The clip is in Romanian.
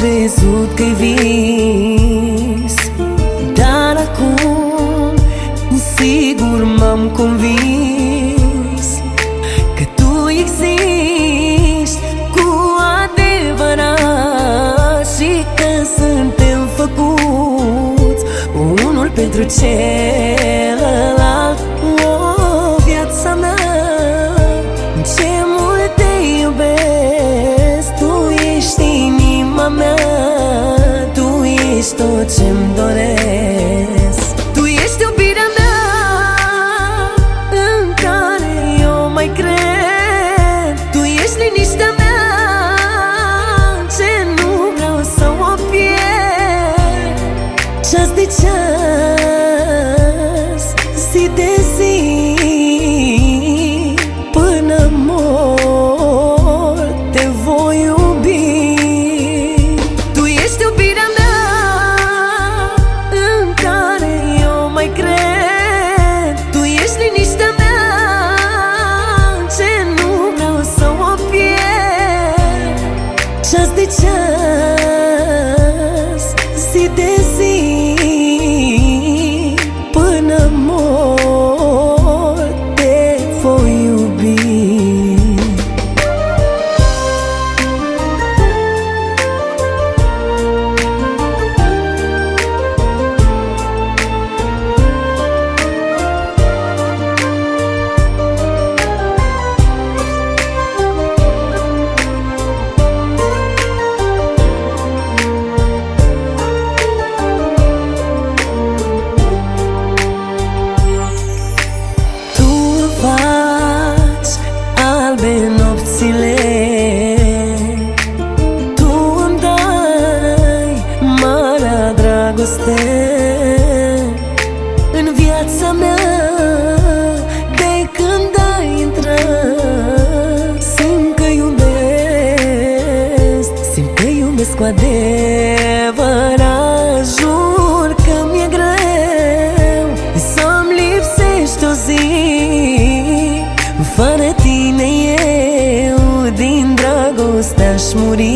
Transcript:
crezut că-i vis, dar acum sigur m-am convins că tu existi cu adevărat și că suntem făcuți unul pentru celălalt. O, viața mea, ce mult te iubesc, tu ești inima mea, tu ești tot ce-mi doresc. Tu ești iubirea mea în care eu mai cred, tu ești liniștea mea ce nu vreau să o pierd. Ceas de ceas, zi de zi, până mor te voi iubi. Tu ești iubirea mea în care eu mai cred, tu ești liniștea mea ce nu vreau să o pierd. Ceas de ceas, zi de zi, până mor te voi iubi. Nopțile, tu îmi dai marea dragoste în viața mea. De când ai intrat, simt că iubesc, simt că iubesc cu adevărat. Jur că mi-e greu să-mi lipsești o zi, fără tine eu din dragoste aș muri.